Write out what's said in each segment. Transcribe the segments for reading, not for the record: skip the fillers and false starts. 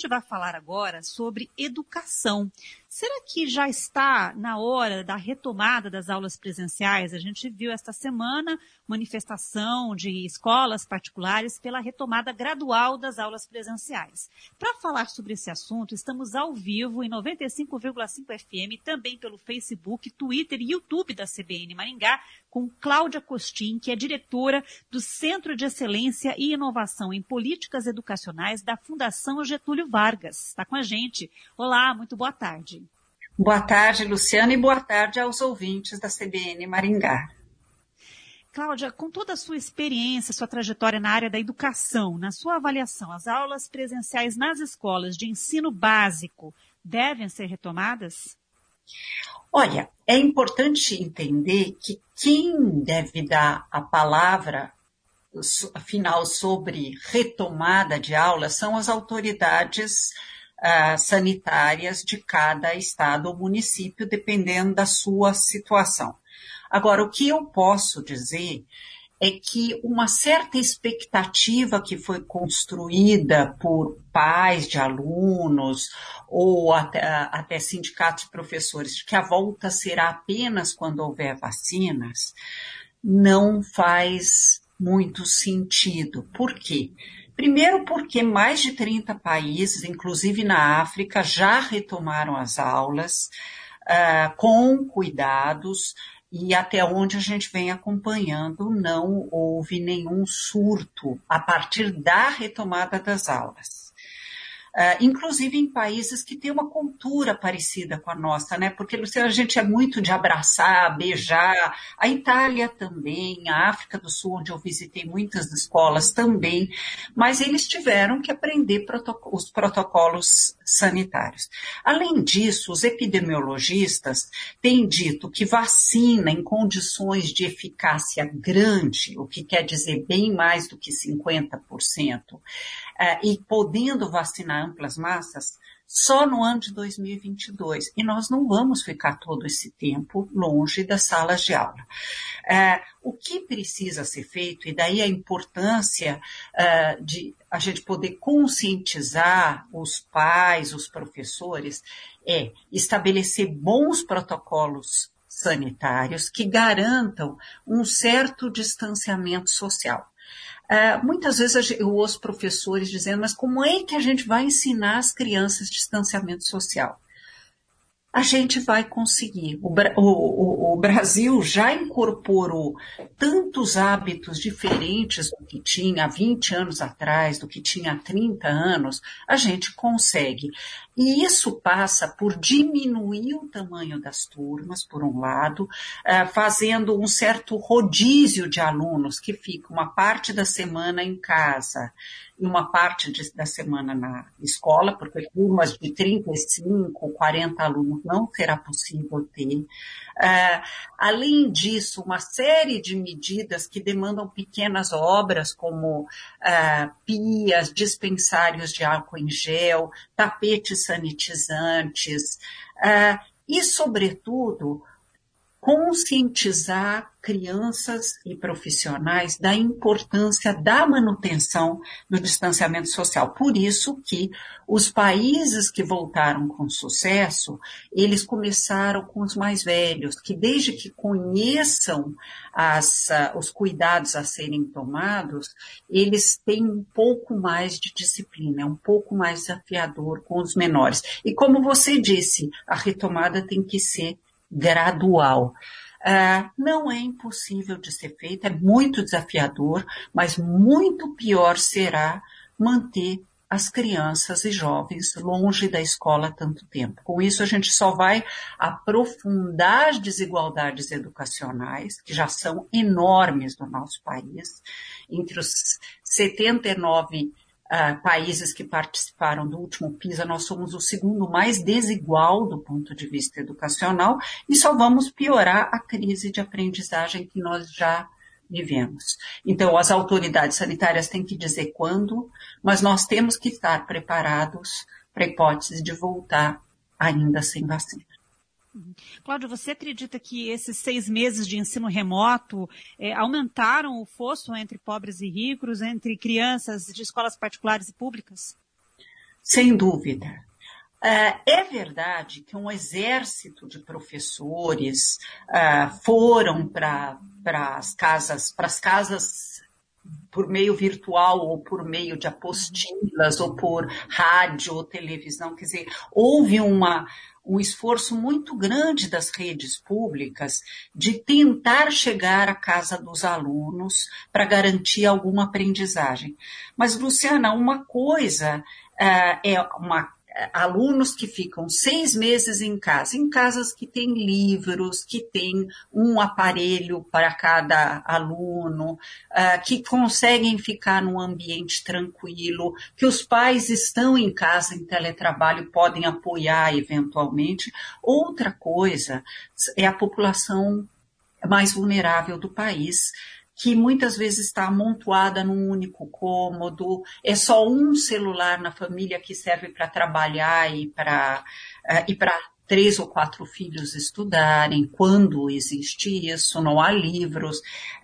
vai falar agora sobre educação. Será que já está na hora da retomada das aulas presenciais? A gente viu esta semana manifestação de escolas particulares pela retomada gradual das aulas presenciais. Para falar sobre esse assunto, estamos ao vivo em 95,5 FM, também pelo Facebook, Twitter e YouTube da CBN Maringá, com Cláudia Costin, que é diretora do Centro de Excelência e Inovação em Políticas Educacionais da Fundação Getúlio Vargas. Está com a gente. Olá, muito boa tarde. Boa tarde, Luciana, e boa tarde aos ouvintes da CBN Maringá. Cláudia, com toda a sua experiência, sua trajetória na área da educação, na sua avaliação, as aulas presenciais nas escolas de ensino básico devem ser retomadas? Olha, é importante entender que quem deve dar a palavra final sobre retomada de aulas são as autoridades sanitárias de cada estado ou município, dependendo da sua situação. Agora, o que eu posso dizer é que uma certa expectativa que foi construída por pais de alunos ou até sindicatos de professores de que a volta será apenas quando houver vacinas, não faz muito sentido. Por quê? Primeiro porque mais de 30 países, inclusive na África, já retomaram as aulas com cuidados, e até onde a gente vem acompanhando, não houve nenhum surto a partir da retomada das aulas. Inclusive em países que têm uma cultura parecida com a nossa, né? Porque, Luciana, a gente é muito de abraçar, beijar. A Itália também, a África do Sul, onde eu visitei muitas escolas também, mas eles tiveram que aprender os protocolos sanitários. Além disso, os epidemiologistas têm dito que vacina em condições de eficácia grande, o que quer dizer bem mais do que 50%, e podendo vacinar amplas massas, só no ano de 2022. E nós não vamos ficar todo esse tempo longe das salas de aula. O que precisa ser feito, e daí a importância de a gente poder conscientizar os pais, os professores, é estabelecer bons protocolos sanitários que garantam um certo distanciamento social. Muitas vezes eu ouço professores dizendo, mas como é que a gente vai ensinar as crianças distanciamento social? A gente vai conseguir. O Brasil já incorporou tantos hábitos diferentes do que tinha há 20 anos atrás, do que tinha há 30 anos, a gente consegue. E isso passa por diminuir o tamanho das turmas, por um lado, fazendo um certo rodízio de alunos que ficam uma parte da semana em casa e uma parte da semana na escola, porque turmas de 35, 40 alunos não será possível ter. Além disso, uma série de medidas que demandam pequenas obras, como pias, dispensários de álcool em gel, tapetes sanitizantes, e, sobretudo, conscientizar crianças e profissionais da importância da manutenção do distanciamento social. Por isso que os países que voltaram com sucesso, eles começaram com os mais velhos, que desde que conheçam os cuidados a serem tomados, eles têm um pouco mais de disciplina, é um pouco mais desafiador com os menores. E como você disse, a retomada tem que ser gradual. Não é impossível de ser feito, é muito desafiador, mas muito pior será manter as crianças e jovens longe da escola tanto tempo. Com isso, a gente só vai aprofundar as desigualdades educacionais, que já são enormes no nosso país. Entre os 79 países que participaram do último PISA, nós somos o segundo mais desigual do ponto de vista educacional e só vamos piorar a crise de aprendizagem que nós já vivemos. Então, as autoridades sanitárias têm que dizer quando, mas nós temos que estar preparados para a hipótese de voltar ainda sem vacina. Cláudia, você acredita que esses 6 meses de ensino remoto aumentaram o fosso entre pobres e ricos, entre crianças de escolas particulares e públicas? Sem dúvida. É verdade que um exército de professores foram para as casas por meio virtual ou por meio de apostilas ou por rádio ou televisão. Quer dizer, houve um esforço muito grande das redes públicas de tentar chegar à casa dos alunos para garantir alguma aprendizagem. Mas, Luciana, uma coisa alunos que ficam 6 meses em casas que têm livros, que têm um aparelho para cada aluno, que conseguem ficar num ambiente tranquilo, que os pais estão em casa em teletrabalho e podem apoiar eventualmente. Outra coisa é a população mais vulnerável do país, que muitas vezes está amontoada num único cômodo, é só um celular na família que serve para trabalhar e para 3 ou 4 filhos estudarem, quando existe isso, não há livros.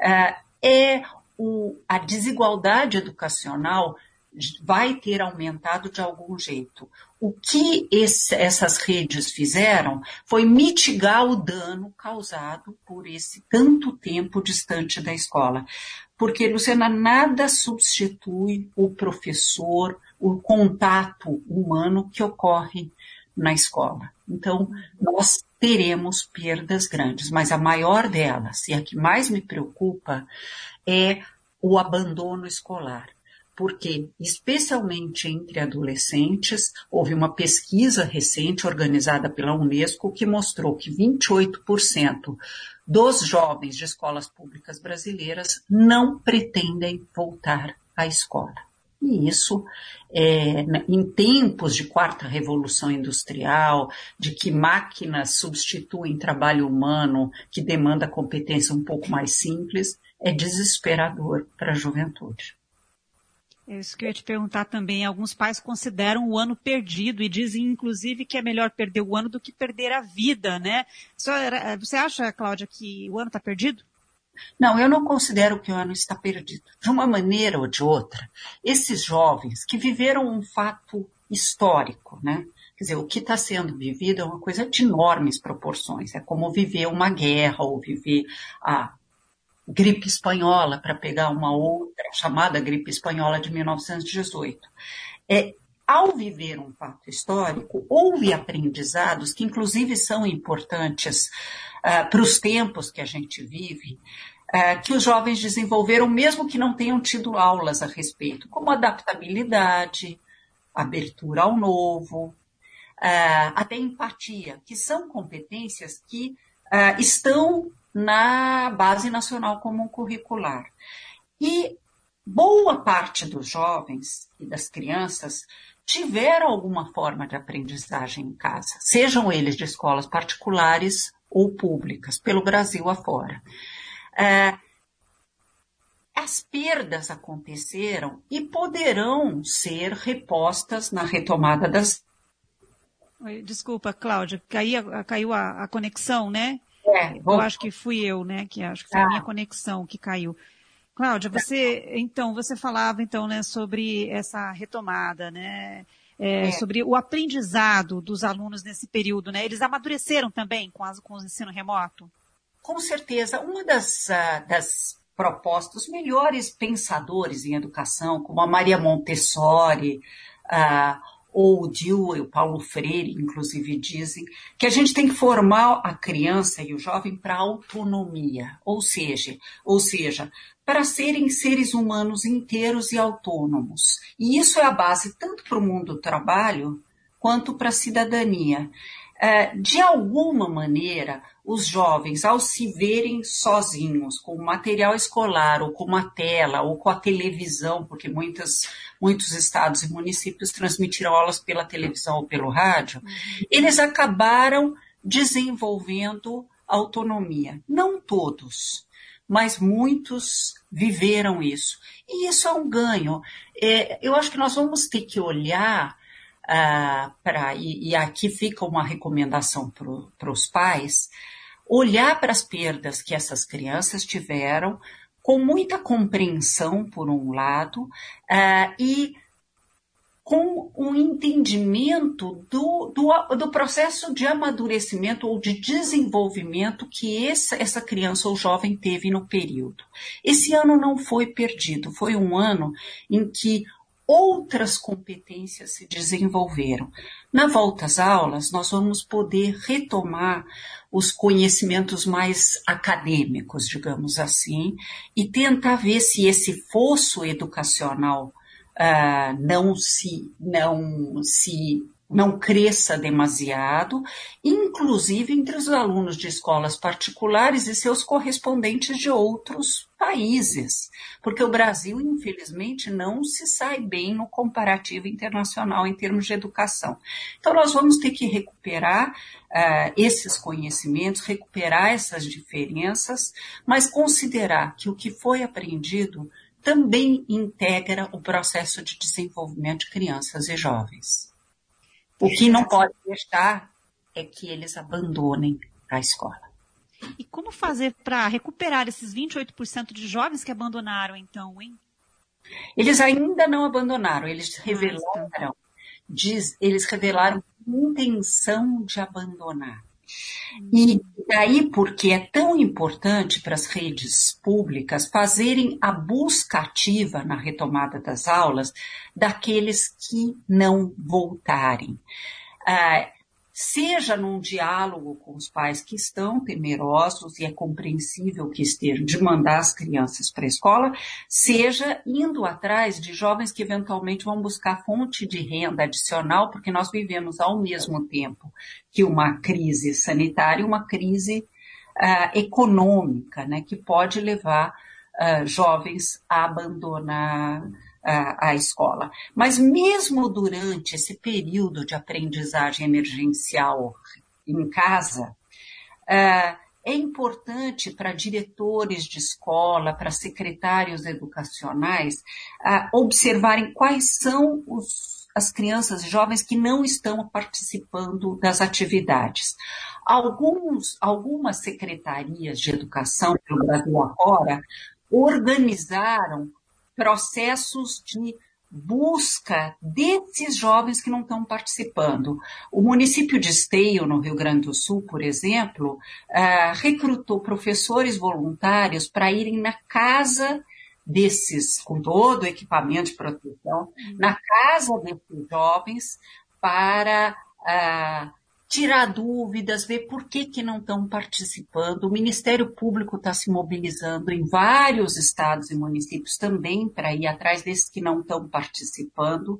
A desigualdade educacional vai ter aumentado de algum jeito. O que essas redes fizeram foi mitigar o dano causado por esse tanto tempo distante da escola. Porque, Luciana, nada substitui o professor, o contato humano que ocorre na escola. Então, nós teremos perdas grandes, mas a maior delas, e a que mais me preocupa, é o abandono escolar. Porque, especialmente entre adolescentes, houve uma pesquisa recente organizada pela Unesco que mostrou que 28% dos jovens de escolas públicas brasileiras não pretendem voltar à escola. E isso, em tempos de quarta revolução industrial, de que máquinas substituem trabalho humano, que demanda competência um pouco mais simples, é desesperador para a juventude. É isso que eu ia te perguntar também. Alguns pais consideram o ano perdido e dizem, inclusive, que é melhor perder o ano do que perder a vida, né? Você acha, Cláudia, que o ano está perdido? Não, eu não considero que o ano está perdido. De uma maneira ou de outra, esses jovens que viveram um fato histórico, né? Quer dizer, o que está sendo vivido é uma coisa de enormes proporções. É como viver uma guerra ou viver a gripe espanhola, para pegar uma outra, chamada gripe espanhola de 1918. Ao viver um fato histórico, houve aprendizados que, inclusive, são importantes para os tempos que a gente vive, que os jovens desenvolveram, mesmo que não tenham tido aulas a respeito, como adaptabilidade, abertura ao novo, até empatia, que são competências que estão na Base Nacional Comum Curricular. E boa parte dos jovens e das crianças tiveram alguma forma de aprendizagem em casa, sejam eles de escolas particulares ou públicas, pelo Brasil afora. As perdas aconteceram e poderão ser repostas na retomada das... Desculpa, Cláudia, caiu a conexão, né? Eu acho que fui eu, né? Que acho que foi a minha conexão que caiu. Cláudia, você falava né, sobre essa retomada, né? Sobre o aprendizado dos alunos nesse período, né? Eles amadureceram também com o ensino remoto? Com certeza. Uma das propostas, os melhores pensadores em educação, como a Maria Montessori, ou o Dewey, o Paulo Freire, inclusive, dizem que a gente tem que formar a criança e o jovem para a autonomia, ou seja, para serem seres humanos inteiros e autônomos. E isso é a base tanto para o mundo do trabalho quanto para a cidadania. De alguma maneira, os jovens, ao se verem sozinhos, com o material escolar, ou com uma tela, ou com a televisão, porque muitos estados e municípios transmitiram aulas pela televisão ou pelo rádio, eles acabaram desenvolvendo autonomia. Não todos, mas muitos viveram isso. E isso é um ganho. Eu acho que nós vamos ter que olhar e aqui fica uma recomendação para os pais, olhar para as perdas que essas crianças tiveram com muita compreensão, por um lado, e com um entendimento do processo de amadurecimento ou de desenvolvimento que essa criança ou jovem teve no período. Esse ano não foi perdido, foi um ano em que outras competências se desenvolveram. Na volta às aulas, nós vamos poder retomar os conhecimentos mais acadêmicos, digamos assim, e tentar ver se esse fosso educacional não cresça demasiado, inclusive entre os alunos de escolas particulares e seus correspondentes de outros países, porque o Brasil, infelizmente, não se sai bem no comparativo internacional em termos de educação. Então, nós vamos ter que recuperar esses conhecimentos, recuperar essas diferenças, mas considerar que o que foi aprendido também integra o processo de desenvolvimento de crianças e jovens. O que não pode deixar é que eles abandonem a escola. E como fazer para recuperar esses 28% de jovens que abandonaram, então, hein? Eles ainda não abandonaram, eles revelaram intenção de abandonar. E daí porque é tão importante para as redes públicas fazerem a busca ativa na retomada das aulas daqueles que não voltarem. Seja num diálogo com os pais que estão temerosos, e é compreensível que estejam, de mandar as crianças para a escola, seja indo atrás de jovens que eventualmente vão buscar fonte de renda adicional, porque nós vivemos ao mesmo tempo que uma crise sanitária e uma crise econômica, né, que pode levar jovens a abandonar a escola. Mas mesmo durante esse período de aprendizagem emergencial em casa, é importante para diretores de escola, para secretários educacionais, observarem quais são as crianças e jovens que não estão participando das atividades. Algumas secretarias de educação pelo Brasil afora organizaram processos de busca desses jovens que não estão participando. O município de Esteio, no Rio Grande do Sul, por exemplo, recrutou professores voluntários para irem na casa desses, com todo o equipamento de proteção, na casa desses jovens para tirar dúvidas, ver por que não estão participando. O Ministério Público está se mobilizando em vários estados e municípios também para ir atrás desses que não estão participando.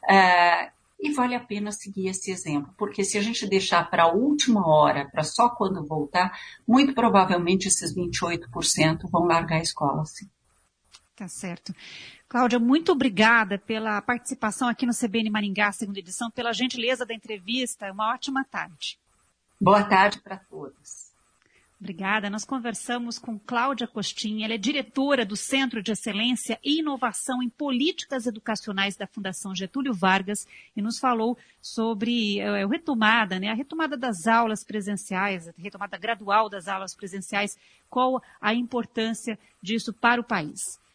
E vale a pena seguir esse exemplo, porque se a gente deixar para a última hora, para só quando voltar, muito provavelmente esses 28% vão largar a escola, sim. Tá certo. Cláudia, muito obrigada pela participação aqui no CBN Maringá, segunda edição, pela gentileza da entrevista. Uma ótima tarde. Boa tarde para todos. Obrigada. Nós conversamos com Cláudia Costin, ela é diretora do Centro de Excelência e Inovação em Políticas Educacionais da Fundação Getúlio Vargas e nos falou sobre a retomada das aulas presenciais, a retomada gradual das aulas presenciais, qual a importância disso para o país.